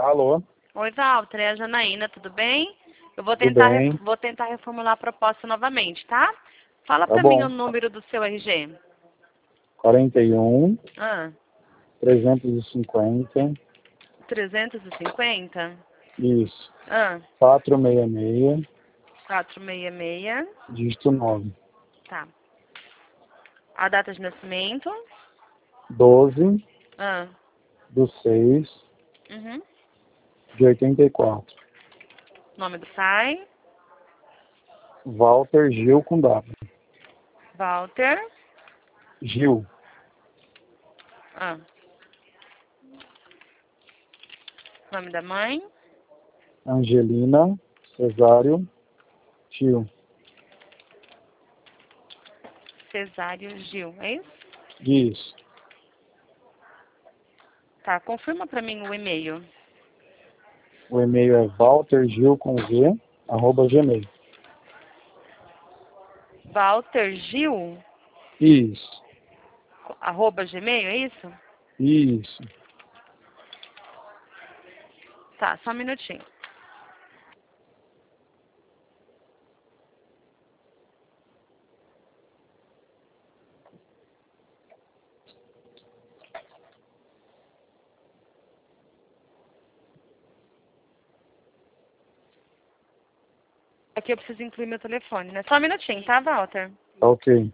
Alô? Oi, Walter, é a Janaína, tudo bem? Eu vou Tudo tentar, bem? vou tentar reformular a proposta novamente, tá? Fala Tá pra mim bom. o número do seu RG. 41, Ah, 350, 350? isso. Ah, 466, 466. dígito 9. Tá. A data de nascimento? 12 Ah, do 6 uhum. de 84. Nome do pai? Walter Gil com W. Walter. Gil. Ah. Nome da mãe? Angelina Cesário Gil. Cesário Gil, é isso? Isso. Tá, confirma pra mim o e-mail. O e-mail é waltergil com V, @gmail. Walter Gil, Isso. @gmail, é isso? Isso. Tá, só um minutinho. Aqui eu preciso incluir meu telefone, né? Só um minutinho, tá, Walter? Ok.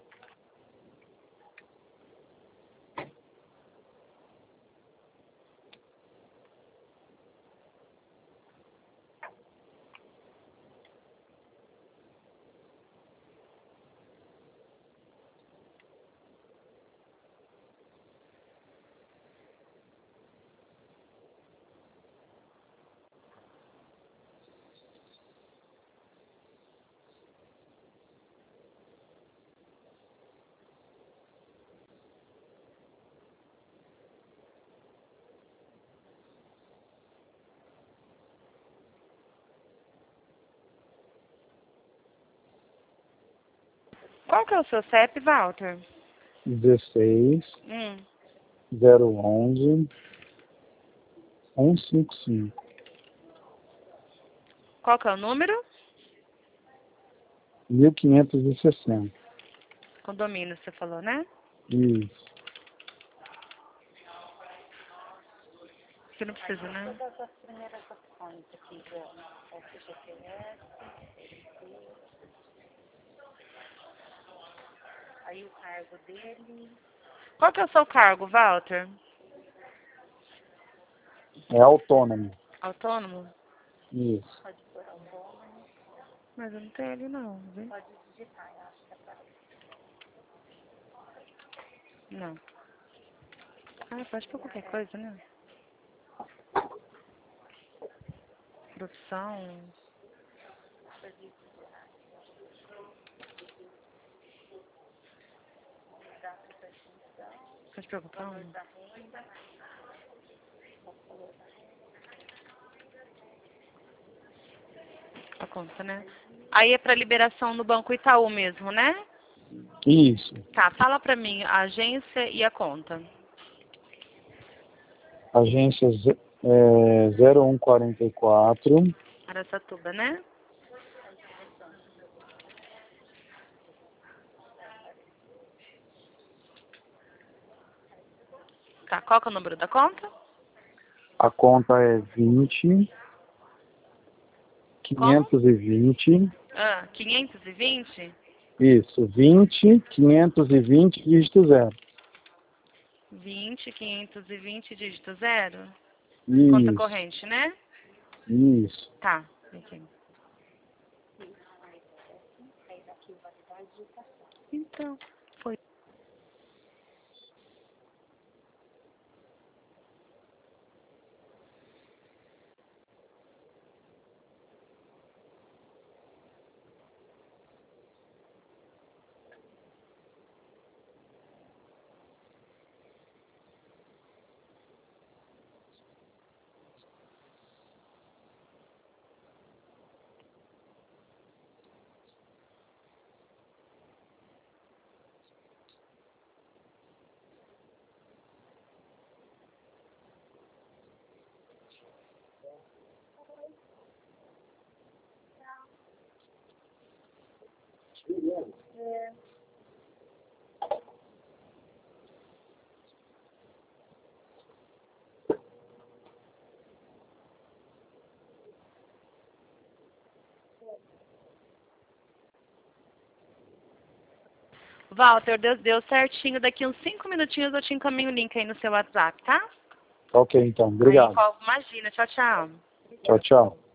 Qual que é o seu CEP, Walter? 16 011 155. Qual que é o número? 1560. Condomínio, você falou, né? Isso. Você não precisa, né? Qual que é o seu cargo, Walter? É autônomo. Autônomo? Isso. Mas eu não tenho ele não, viu? Não. Ah, pode pôr qualquer coisa, né? Profissão. Pode pôr qualquer um. A conta, né? Aí é pra liberação no Banco Itaú mesmo, né? Isso. Tá, fala pra mim a agência e a conta. Agência 0144. Araçatuba, né? Tá, qual que é o número da conta? A conta é 20 Como? 520. Ah, 520? Isso. 20 520 dígito 0. 520, dígito 0? Conta Isso. corrente, né? Isso. Tá. Aqui. Então, foi. Walter, deu certinho. Daqui uns 5 minutinhos eu te encaminho o link aí no seu WhatsApp, tá? Ok, então. Obrigado. Aí, imagina. Tchau, tchau. Tchau, tchau.